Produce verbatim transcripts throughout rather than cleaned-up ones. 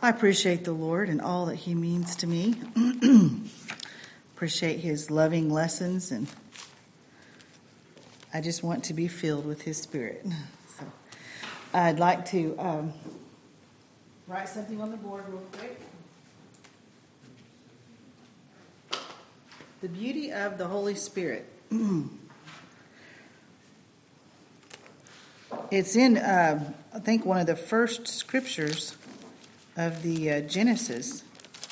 I appreciate the Lord and all that he means to me. Appreciate his loving lessons, and I just want to be filled with his spirit. So I'd like to um, write something on the board real quick. The beauty of the Holy Spirit. It's in, uh, I think, one of the first scriptures of the uh, Genesis.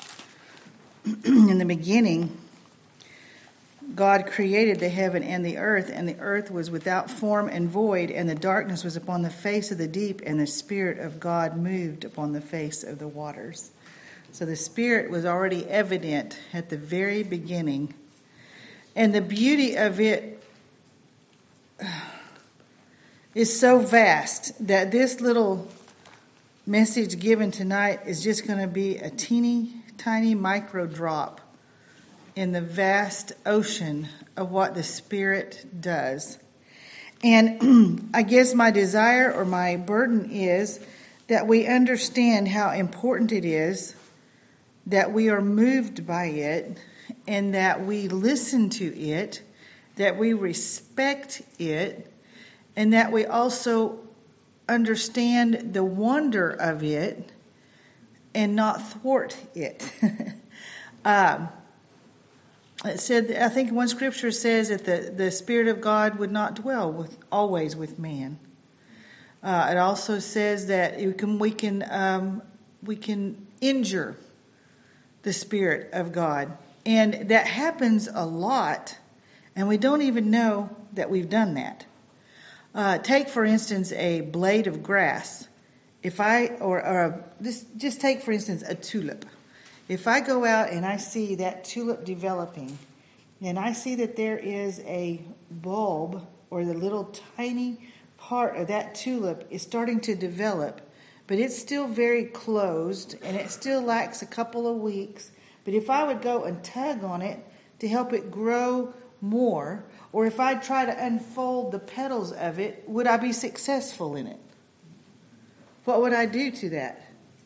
In the beginning, God created the heaven and the earth, and the earth was without form and void, and the darkness was upon the face of the deep, and the Spirit of God moved upon the face of the waters. So the Spirit was already evident at the very beginning. And the beauty of it is so vast that this little message given tonight is just going to be a teeny tiny micro drop in the vast ocean of what the Spirit does. And I guess my desire or my burden is that we understand how important it is that we are moved by it, and that we listen to it, that we respect it, and that we also understand the wonder of it and not thwart it. um, it said, I think one scripture says that the, the Spirit of God would not dwell with always with man. Uh, it also says that we can we can um, we can injure the Spirit of God, and that happens a lot, and we don't even know that we've done that. Uh, take, for instance, a blade of grass. If I, or, or a, just, just take, for instance, a tulip. If I go out and I see that tulip developing, and I see that there is a bulb, or the little tiny part of that tulip is starting to develop, but it's still very closed, and it still lacks a couple of weeks. But if I would go and tug on it to help it grow more, or if I try to unfold the petals of it, would I be successful in it? What would I do to that?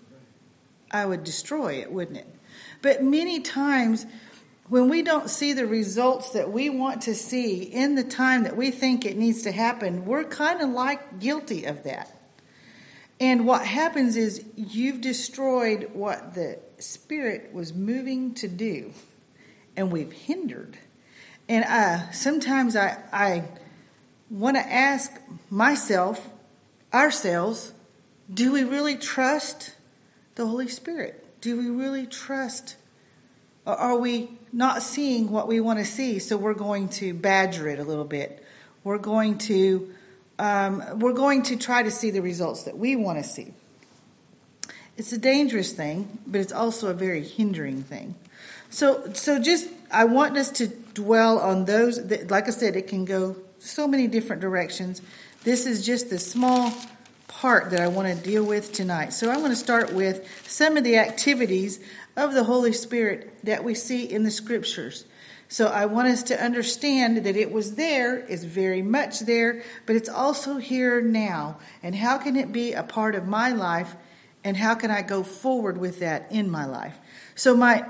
I would destroy it, wouldn't it? But many times when we don't see the results that we want to see in the time that we think it needs to happen, we're kind of like guilty of that. And what happens is you've destroyed what the Spirit was moving to do, and we've hindered. And uh, sometimes I, I want to ask myself, ourselves, do we really trust the Holy Spirit? Do we really trust? Or are we not seeing what we want to see, so we're going to badger it a little bit? We're going to um, we're going to try to see the results that we want to see. It's a dangerous thing, but it's also a very hindering thing. So, so just I want us to dwell on those. That, like I said, it can go so many different directions. This is just the small part that I want to deal with tonight. So I want to start with some of the activities of the Holy Spirit that we see in the Scriptures. So I want us to understand that it was there, it's very much there, but it's also here now. And how can it be a part of my life, and how can I go forward with that in my life? So my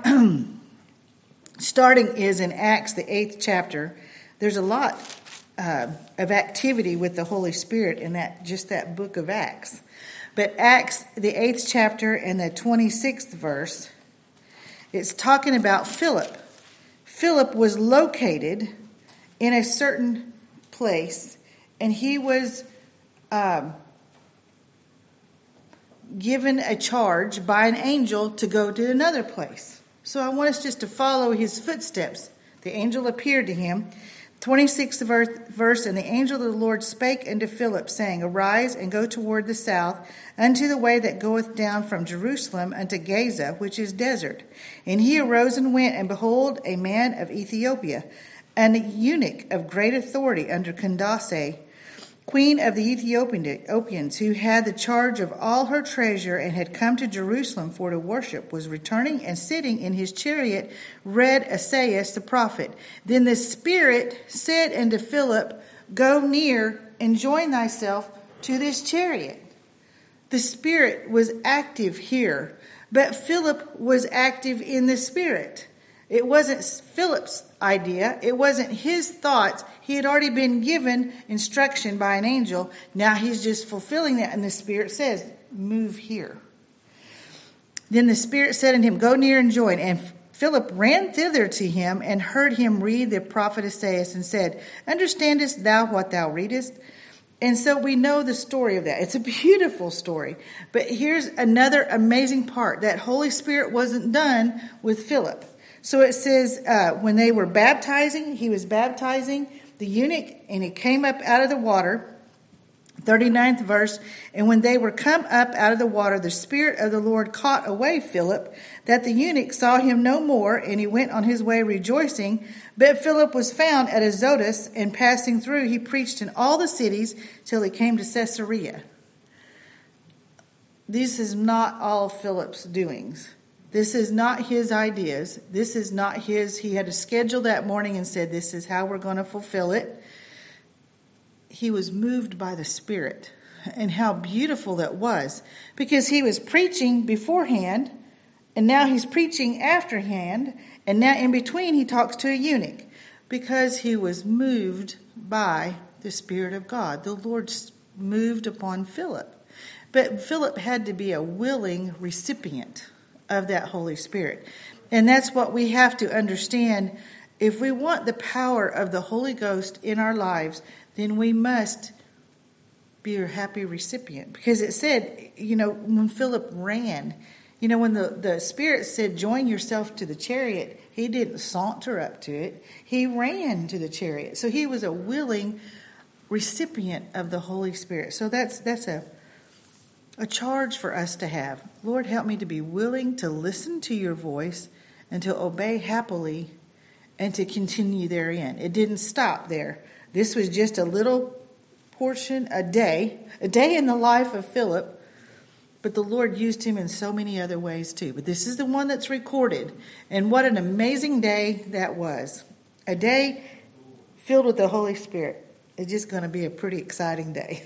starting is in Acts, the eighth chapter. There's a lot uh, of activity with the Holy Spirit in that just that book of Acts. But Acts, the eighth chapter and the twenty-sixth verse, it's talking about Philip. Philip was located in a certain place, and he was um, given a charge by an angel to go to another place. So I want us just to follow his footsteps. The angel appeared to him. twenty-sixth verse, and the angel of the Lord spake unto Philip, saying, Arise and go toward the south, unto the way that goeth down from Jerusalem unto Gaza, which is desert. And he arose and went, and behold, a man of Ethiopia, an eunuch of great authority under Candace, queen of the Ethiopians, who had the charge of all her treasure, and had come to Jerusalem for to worship, was returning and sitting in his chariot, read Esaias the prophet. Then the Spirit said unto Philip, Go near and join thyself to this chariot. The Spirit was active here. But Philip was active in the Spirit. It wasn't Philip's idea. It wasn't his thoughts. He had already been given instruction by an angel. Now he's just fulfilling that. And the Spirit says, move here. Then the Spirit said unto him, go near and join. And Philip ran thither to him and heard him read the prophet Isaiah and said, understandest thou what thou readest? And so we know the story of that. It's a beautiful story. But here's another amazing part. That Holy Spirit wasn't done with Philip. So it says uh, when they were baptizing, he was baptizing the eunuch, and he came up out of the water. thirty-ninth verse. And when they were come up out of the water, the Spirit of the Lord caught away Philip, that the eunuch saw him no more, and he went on his way rejoicing. But Philip was found at Azotus, and passing through, he preached in all the cities till he came to Caesarea. This is not all Philip's doings. This is not his ideas. This is not his. He had a schedule that morning and said, this is how we're going to fulfill it. He was moved by the Spirit. And how beautiful that was. Because he was preaching beforehand, and now he's preaching afterhand, and now in between he talks to a eunuch. Because he was moved by the Spirit of God. The Lord moved upon Philip. But Philip had to be a willing recipient of that Holy Spirit. And that's what we have to understand. If we want the power of the Holy Ghost in our lives, then we must be a happy recipient. Because it said, you know, when Philip ran, you know, when the, the Spirit said, join yourself to the chariot, he didn't saunter up to it. He ran to the chariot. So he was a willing recipient of the Holy Spirit. So that's that's a a charge for us to have. Lord, help me to be willing to listen to your voice and to obey happily and to continue therein. It didn't stop there. This was just a little portion, a day, a day in the life of Philip, but the Lord used him in so many other ways too. But this is the one that's recorded, and what an amazing day that was. A day filled with the Holy Spirit. It's just going to be a pretty exciting day.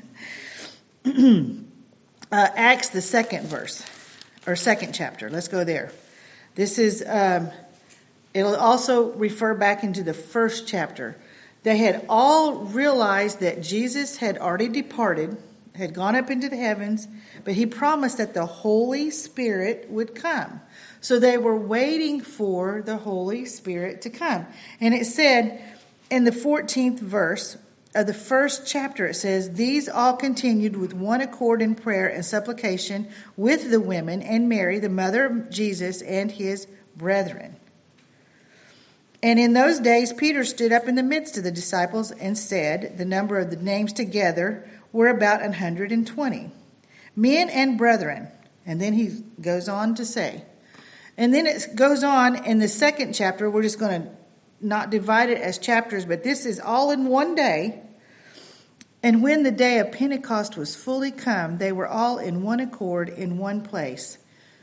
Uh, Acts, the second verse, or second chapter. Let's go there. This is, um, it'll also refer back into the first chapter. They had all realized that Jesus had already departed, had gone up into the heavens, but he promised that the Holy Spirit would come. So they were waiting for the Holy Spirit to come. And it said in the fourteenth verse, of the first chapter, it says, these all continued with one accord in prayer and supplication with the women and Mary, the mother of Jesus, and his brethren. And in those days, Peter stood up in the midst of the disciples and said, the number of the names together were about one hundred twenty. Men and brethren. And then he goes on to say, and then it goes on in the second chapter. We're just going to not divide it as chapters, but this is all in one day. And when the day of Pentecost was fully come, they were all in one accord in one place.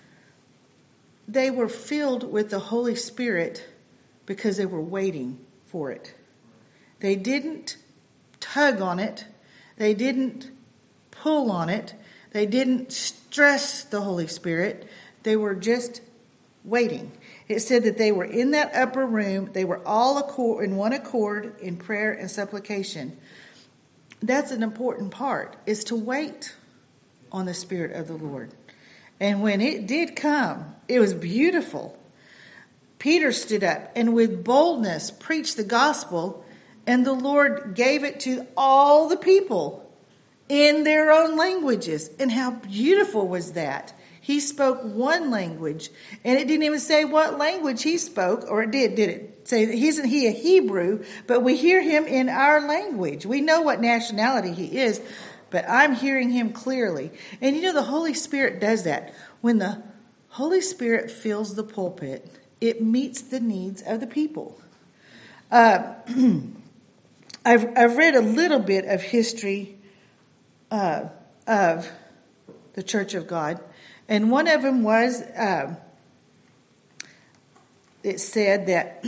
They were filled with the Holy Spirit because they were waiting for it. They didn't tug on it. They didn't pull on it. They didn't stress the Holy Spirit. They were just waiting. It said that they were in that upper room. They were all accord, in one accord in prayer and supplication. That's an important part, is to wait on the Spirit of the Lord. And when it did come, it was beautiful. Peter stood up and with boldness preached the gospel, and the Lord gave it to all the people in their own languages. And how beautiful was that? He spoke one language, and it didn't even say what language he spoke, or it did, did it? Say that isn't he a Hebrew, but we hear him in our language. We know what nationality he is, but I'm hearing him clearly. And you know, the Holy Spirit does that. When the Holy Spirit fills the pulpit, it meets the needs of the people. Uh, I've, I've read a little bit of history uh, of the Church of God. And one of them was, uh, it said that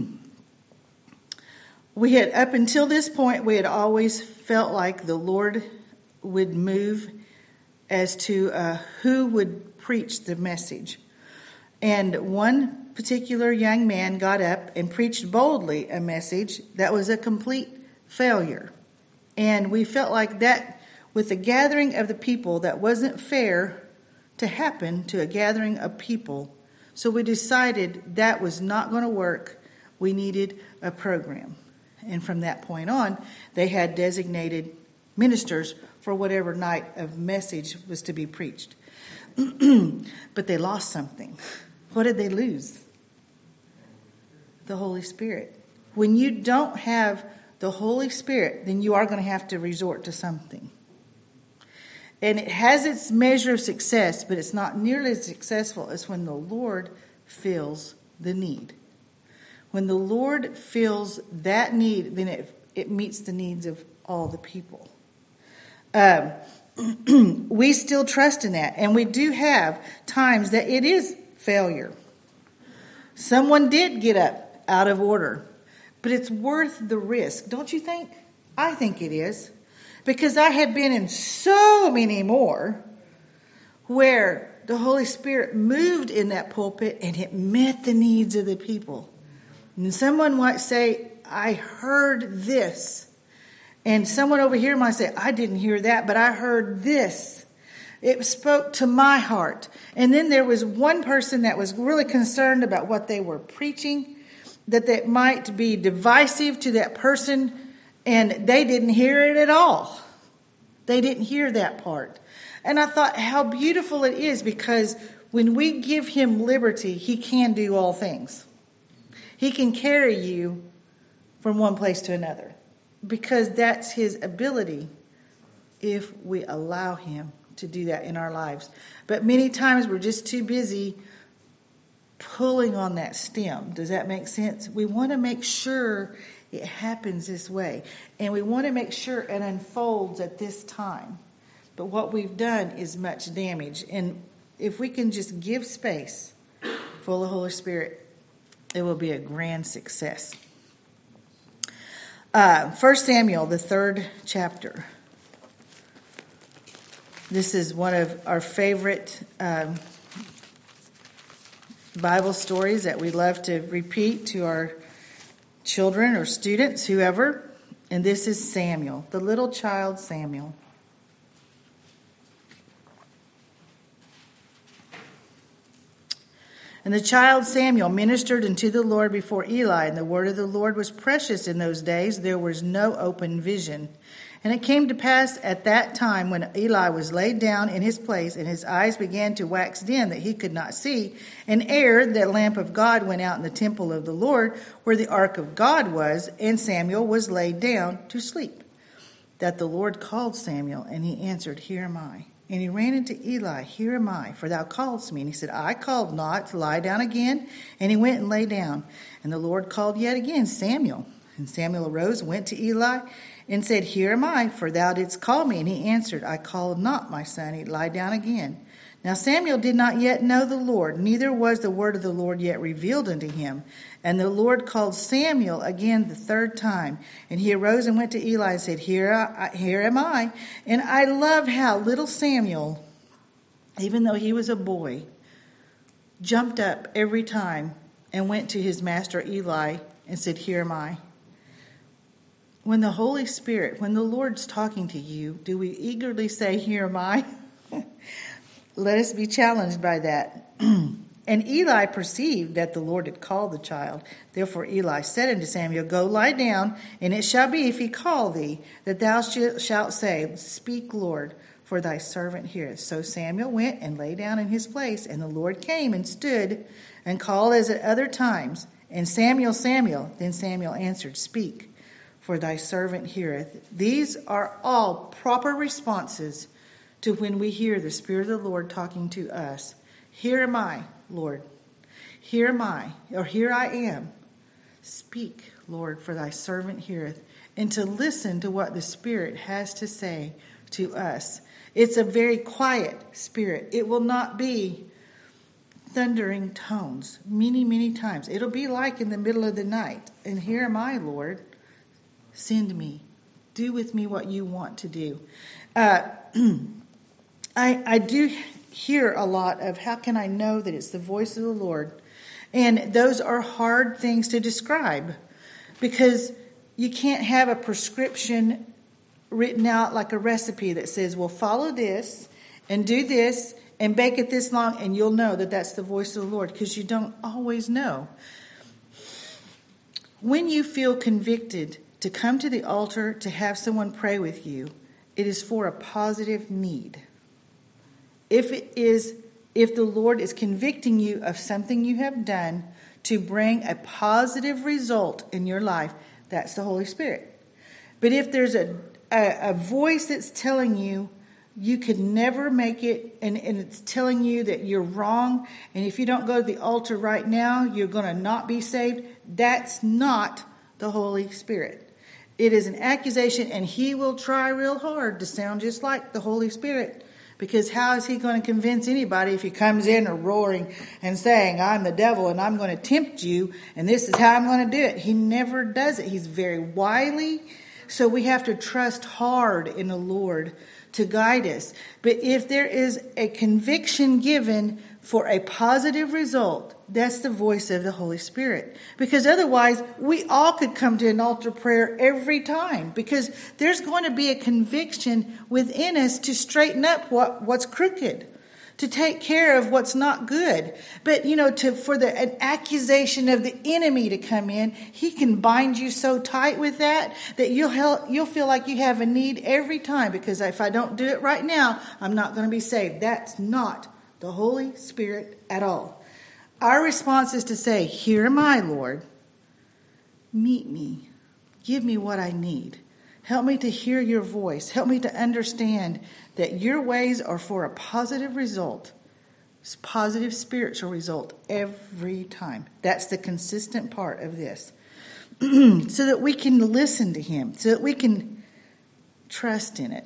we had, up until this point, we had always felt like the Lord would move as to uh, who would preach the message. And one particular young man got up and preached boldly a message that was a complete failure. And we felt like that, with the gathering of the people, that wasn't fair to happen to a gathering of people. So we decided that was not going to work. We needed a program. And from that point on, they had designated ministers for whatever night of message was to be preached. But they lost something. What did they lose? The Holy Spirit. When you don't have the Holy Spirit, then you are going to have to resort to something. And it has its measure of success, but it's not nearly as successful as when the Lord fills the need. When the Lord fills that need, then it, it meets the needs of all the people. Um, we still trust in that. And we do have times that it is failure. Someone did get up out of order, but it's worth the risk, don't you think? I think it is. Because I have been in so many more where the Holy Spirit moved in that pulpit and it met the needs of the people. And someone might say, I heard this. And someone over here might say, I didn't hear that, but I heard this. It spoke to my heart. And then there was one person that was really concerned about what they were preaching, that that might be divisive to that person, and they didn't hear it at all. They didn't hear that part. And I thought how beautiful it is, because when we give him liberty, he can do all things. He can carry you from one place to another, because that's his ability if we allow him to do that in our lives. But many times we're just too busy pulling on that stem. Does that make sense? We want to make sure it happens this way. And we want to make sure it unfolds at this time. But what we've done is much damage. And if we can just give space for the Holy Spirit, it will be a grand success. Uh, First Samuel, the third chapter. This is one of our favorite um, Bible stories that we love to repeat to our children or students, whoever. And this is Samuel, the little child Samuel. And the child Samuel ministered unto the Lord before Eli, and the word of the Lord was precious in those days. There was no open vision. And it came to pass at that time, when Eli was laid down in his place, and his eyes began to wax dim, that he could not see, and ere the lamp of God went out in the temple of the Lord, where the ark of God was, and Samuel was laid down to sleep, that the Lord called Samuel, and he answered, Here am I. And he ran into Eli, Here am I, for thou calledst me. And he said, I called not, to lie down again. And he went and lay down. And the Lord called yet again, Samuel. And Samuel arose and went to Eli, and said, Here am I, for thou didst call me. And he answered, I called not, my son. He lie down again. Now Samuel did not yet know the Lord, neither was the word of the Lord yet revealed unto him. And the Lord called Samuel again the third time. And he arose and went to Eli and said, Here, I, here am I. And I love how little Samuel, even though he was a boy, jumped up every time and went to his master Eli and said, Here am I. When the Holy Spirit, when the Lord's talking to you, do we eagerly say, Here am I? Let us be challenged by that. And Eli perceived that the Lord had called the child. Therefore Eli said unto Samuel, Go lie down, and it shall be, if he call thee, that thou shalt say, Speak, Lord, for thy servant heareth. So Samuel went and lay down in his place, and the Lord came and stood and called as at other times. And Samuel, Samuel, then Samuel answered, Speak, for thy servant heareth. These are all proper responses to when we hear the Spirit of the Lord talking to us. Here am I, Lord. Here am I, or here I am. Speak, Lord, for thy servant heareth. And to listen to what the Spirit has to say to us. It's a very quiet spirit. It will not be thundering tones many, many times. It'll be like in the middle of the night. And here am I, Lord. Send me. Do with me what you want to do. Uh, I, I do hear a lot of how can I know that it's the voice of the Lord? And those are hard things to describe because you can't have a prescription written out like a recipe that says, well, follow this and do this and bake it this long and you'll know that that's the voice of the Lord, because you don't always know. When you feel convicted to come to the altar to have someone pray with you, it is for a positive need. If it is, if the Lord is convicting you of something you have done to bring a positive result in your life, that's the Holy Spirit. But if there's a, a, a voice that's telling you you could never make it, and, and it's telling you that you're wrong, and if you don't go to the altar right now, you're going to not be saved, that's not the Holy Spirit. It is an accusation, and he will try real hard to sound just like the Holy Spirit. Because how is he going to convince anybody if he comes in or roaring and saying, I'm the devil and I'm going to tempt you and this is how I'm going to do it? He never does it. He's very wily. So we have to trust hard in the Lord to guide us. But if there is a conviction given for a positive result, that's the voice of the Holy Spirit. Because otherwise, we all could come to an altar prayer every time. Because there's going to be a conviction within us to straighten up what, what's crooked, to take care of what's not good. But, you know, to for the an accusation of the enemy to come in, he can bind you so tight with that that you'll help, you'll feel like you have a need every time. Because if I don't do it right now, I'm not going to be saved. That's not the Holy Spirit at all. Our response is to say, here am I, Lord. Meet me. Give me what I need. Help me to hear your voice. Help me to understand that your ways are for a positive result, positive spiritual result every time. That's the consistent part of this. So that we can listen to him, so that we can trust in it.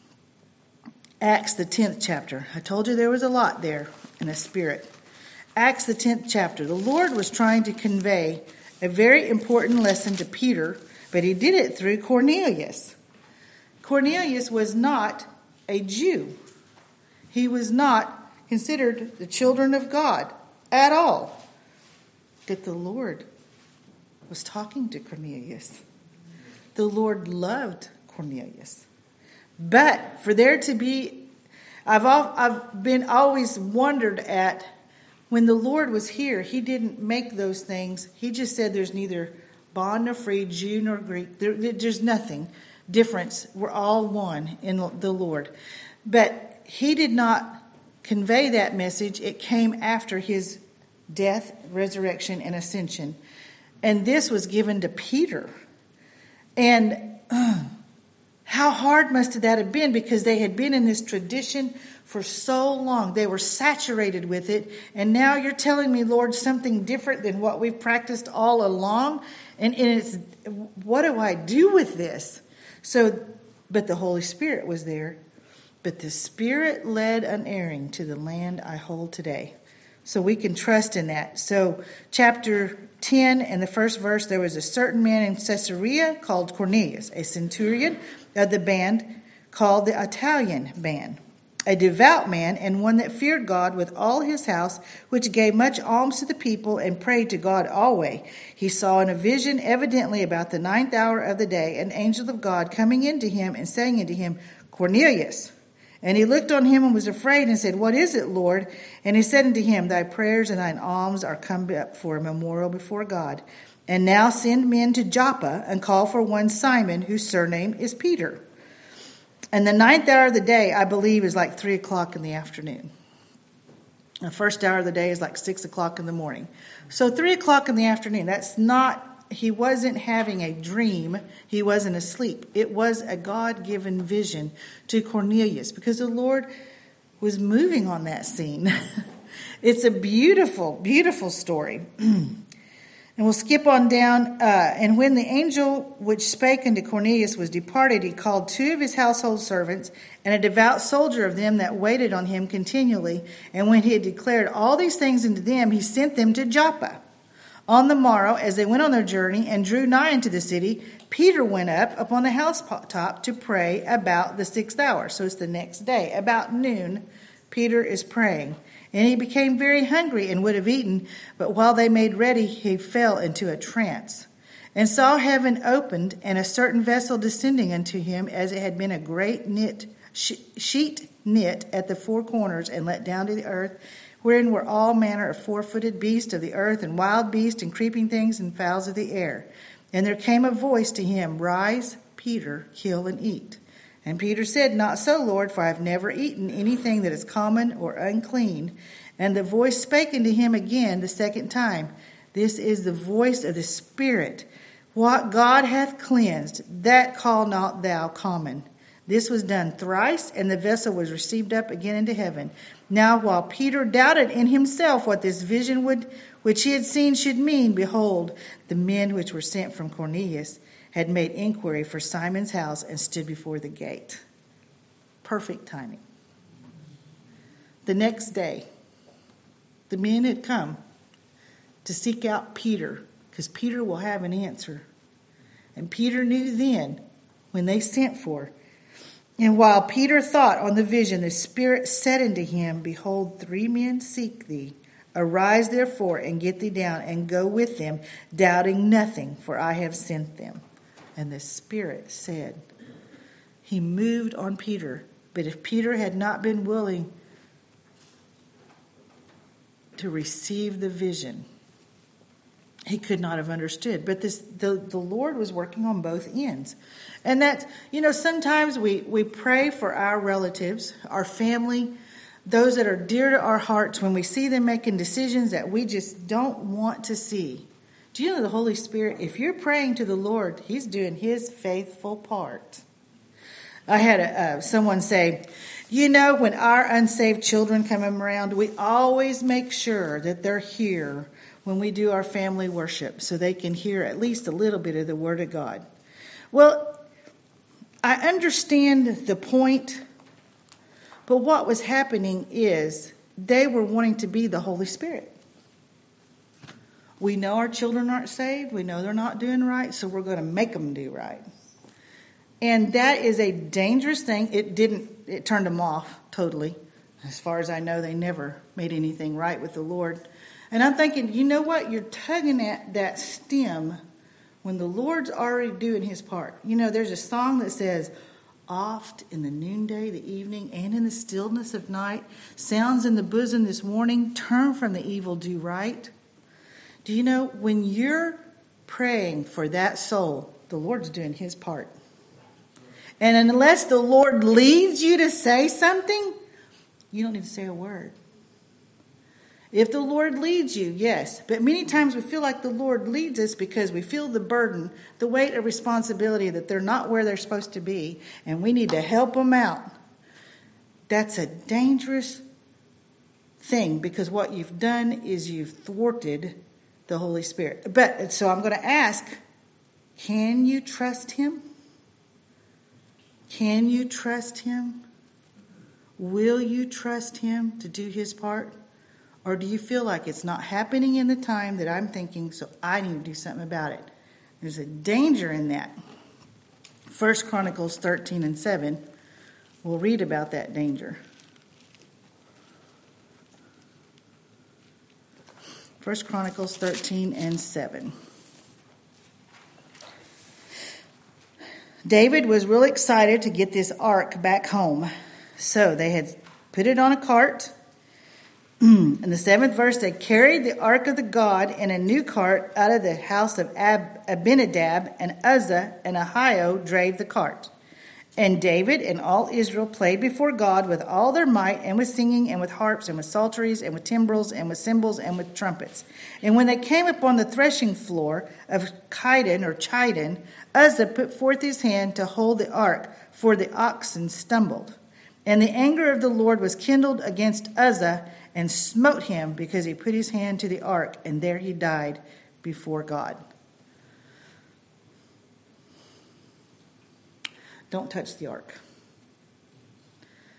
Acts, the tenth chapter. I told you there was a lot there in the Spirit. Acts, the tenth chapter. The Lord was trying to convey a very important lesson to Peter, but he did it through Cornelius. Cornelius was not a Jew. He was not considered the children of God at all. But the Lord was talking to Cornelius. The Lord loved Cornelius. But for there to be, I've all, I've been always wondered at, when the Lord was here, he didn't make those things. He just said there's neither bond nor free, Jew nor Greek. There, there's nothing difference. We're all one in the Lord. But he did not convey that message. It came after his death, resurrection, and ascension. And this was given to Peter. And uh, how hard must that have been, because they had been in this tradition for so long. They were saturated with it. And now you're telling me, Lord, something different than what we've practiced all along. And, and it's, what do I do with this? So, but the Holy Spirit was there. But the Spirit led unerring to the land I hold today. So we can trust in that. So chapter ten and the first verse, there was a certain man in Caesarea called Cornelius, a centurion of the band called the Italian band, a devout man and one that feared God with all his house, which gave much alms to the people and prayed to God always. He saw in a vision, evidently about the ninth hour of the day, an angel of God coming into him and saying unto him, Cornelius. And he looked on him and was afraid and said, What is it, Lord? And he said unto him, Thy prayers and thine alms are come up for a memorial before God. And now send men to Joppa and call for one Simon, whose surname is Peter. And the ninth hour of the day, I believe, is like three o'clock in the afternoon. The first hour of the day is like six o'clock in the morning. So three o'clock in the afternoon, that's not, he wasn't having a dream. He wasn't asleep. It was a God-given vision to Cornelius because the Lord was moving on that scene. It's a beautiful, beautiful story. And we'll skip on down. Uh, and when the angel which spake unto Cornelius was departed, he called two of his household servants and a devout soldier of them that waited on him continually. And when he had declared all these things unto them, he sent them to Joppa. On the morrow, as they went on their journey and drew nigh unto the city, Peter went up upon the housetop to pray about the sixth hour. So it's the next day. About noon, Peter is praying. And he became very hungry and would have eaten, but while they made ready, he fell into a trance, and saw heaven opened, and a certain vessel descending unto him, as it had been a great knit sheet knit at the four corners, and let down to the earth, wherein were all manner of four-footed beasts of the earth, and wild beasts, and creeping things, and fowls of the air. And there came a voice to him, Rise, Peter, kill and eat. And Peter said, Not so, Lord, for I have never eaten anything that is common or unclean. And the voice spake unto him again the second time, This is the voice of the Spirit. What God hath cleansed, that call not thou common. This was done thrice, and the vessel was received up again into heaven. Now while Peter doubted in himself what this vision would, which he had seen should mean, behold, the men which were sent from Cornelius had made inquiry for Simon's house and stood before the gate. Perfect timing. The next day, the men had come to seek out Peter, because Peter will have an answer. And Peter knew then, when they sent for, and while Peter thought on the vision, the Spirit said unto him, Behold, three men seek thee. Arise therefore, and get thee down, and go with them, doubting nothing, for I have sent them. And the Spirit said, He moved on Peter. But if Peter had not been willing to receive the vision, he could not have understood. But this, the, the Lord was working on both ends. And that, you know, sometimes we, we pray for our relatives, our family, those that are dear to our hearts, when we see them making decisions that we just don't want to see. Do you know the Holy Spirit, if you're praying to the Lord, He's doing His faithful part. I had a, uh, someone say, you know, when our unsaved children come around, we always make sure that they're here when we do our family worship, so they can hear at least a little bit of the Word of God. Well, I understand the point, but what was happening is they were wanting to be the Holy Spirit. We know our children aren't saved. We know they're not doing right, so we're going to make them do right. And that is a dangerous thing. It didn't, it turned them off totally. As far as I know, they never made anything right with the Lord. And I'm thinking, you know what? You're tugging at that stem when the Lord's already doing His part. You know, there's a song that says, Oft in the noonday, the evening, and in the stillness of night, sounds in the bosom this morning, turn from the evil, do right. Do you know, when you're praying for that soul, the Lord's doing His part. And unless the Lord leads you to say something, you don't need to say a word. If the Lord leads you, yes. But many times we feel like the Lord leads us because we feel the burden, the weight of responsibility that they're not where they're supposed to be, and we need to help them out. That's a dangerous thing, because what you've done is you've thwarted the Holy Spirit. But so I'm going to ask, can you trust Him? Can you trust Him? Will you trust Him to do His part? Or do you feel like it's not happening in the time that I'm thinking, so I need to do something about it? There's a danger in that. First Chronicles thirteen and seven, we'll read about that danger. First Chronicles thirteen and seven. David was real excited to get this ark back home. So they had put it on a cart. In the seventh verse, they carried the ark of the God in a new cart out of the house of Ab- Abinadab, and Uzzah and Ahio drave the cart. And David and all Israel played before God with all their might, and with singing, and with harps, and with psalteries, and with timbrels, and with cymbals, and with trumpets. And when they came upon the threshing floor of Chidon or Chidon, Uzzah put forth his hand to hold the ark, for the oxen stumbled. And the anger of the Lord was kindled against Uzzah, and smote him, because he put his hand to the ark, and there he died before God. Don't touch the ark.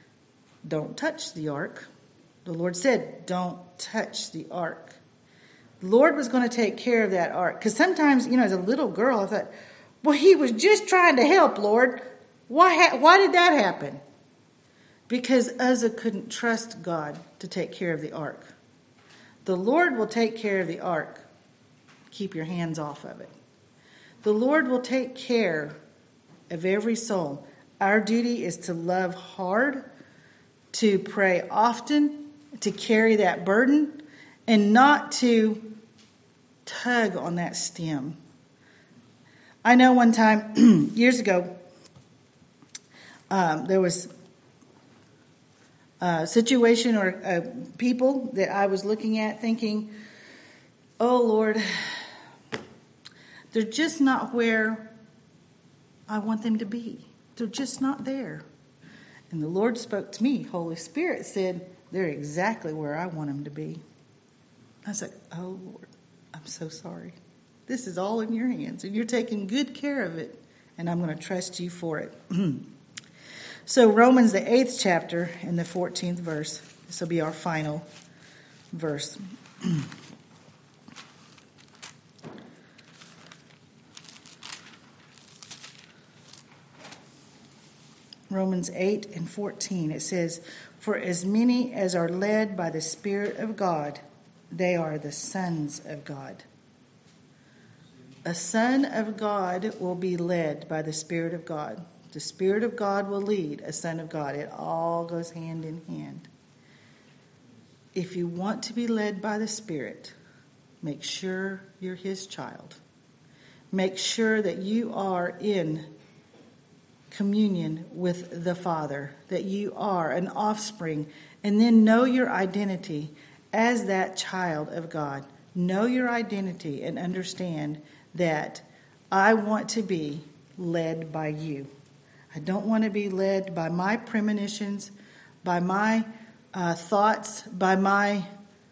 Don't touch the ark. The Lord said, don't touch the ark. The Lord was going to take care of that ark. Because sometimes, you know, as a little girl, I thought, well, he was just trying to help, Lord. Why, ha- why did that happen? Because Uzzah couldn't trust God to take care of the ark. The Lord will take care of the ark. Keep your hands off of it. The Lord will take care of every soul. Our duty is to love hard, to pray often, to carry that burden, and not to tug on that stem. I know one time, years ago, um, there was a situation or uh, people that I was looking at thinking, oh, Lord, they're just not where I want them to be. They're just not there. And the Lord spoke to me. Holy Spirit said, they're exactly where I want them to be. I was like, oh, Lord, I'm so sorry. This is all in your hands, and you're taking good care of it, and I'm going to trust you for it. So Romans, the eighth chapter, and the fourteenth verse. This will be our final verse. Romans eight and fourteen, it says, for as many as are led by the Spirit of God, they are the sons of God. A son of God will be led by the Spirit of God. The Spirit of God will lead a son of God. It all goes hand in hand. If you want to be led by the Spirit, make sure you're his child. Make sure that you are in communion with the Father, that you are an offspring, and then know your identity as that child of God. Know your identity and understand that I want to be led by you. I don't want to be led by my premonitions, by my uh, thoughts, by my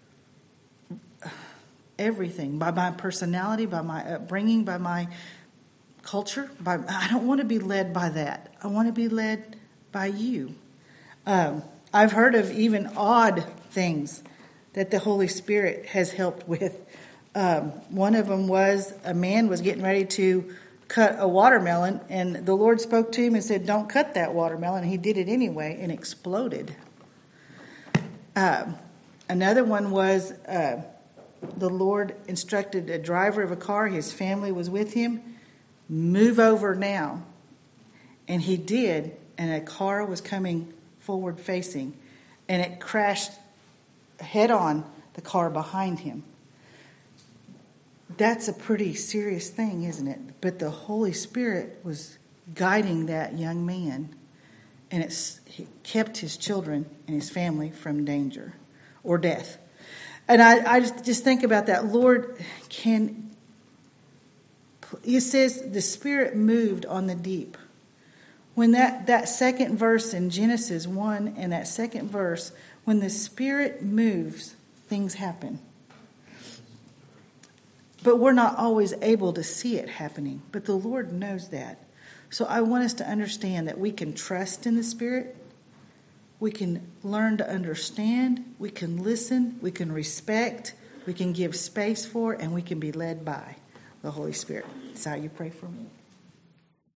everything, by my personality, by my upbringing, by my culture. By, I don't want to be led by that. I want to be led by you. Um, I've heard of even odd things that the Holy Spirit has helped with. Um, one of them was a man was getting ready to cut a watermelon, and the Lord spoke to him and said, don't cut that watermelon. And he did it anyway and exploded. Um, another one was uh, the Lord instructed a driver of a car, his family was with him, move over now. And he did, and a car was coming forward facing, and it crashed head on the car behind him. That's a pretty serious thing, isn't it? But the Holy Spirit was guiding that young man, and it kept his children and his family from danger or death. And I, I just, just think about that. Lord, can... It says the Spirit moved on the deep. When that, that second verse in Genesis one and that second verse, when the Spirit moves, things happen. But we're not always able to see it happening. But the Lord knows that. So I want us to understand that we can trust in the Spirit. We can learn to understand. We can listen. We can respect. We can give space for, and we can be led by the Holy Spirit. That's how you pray for me.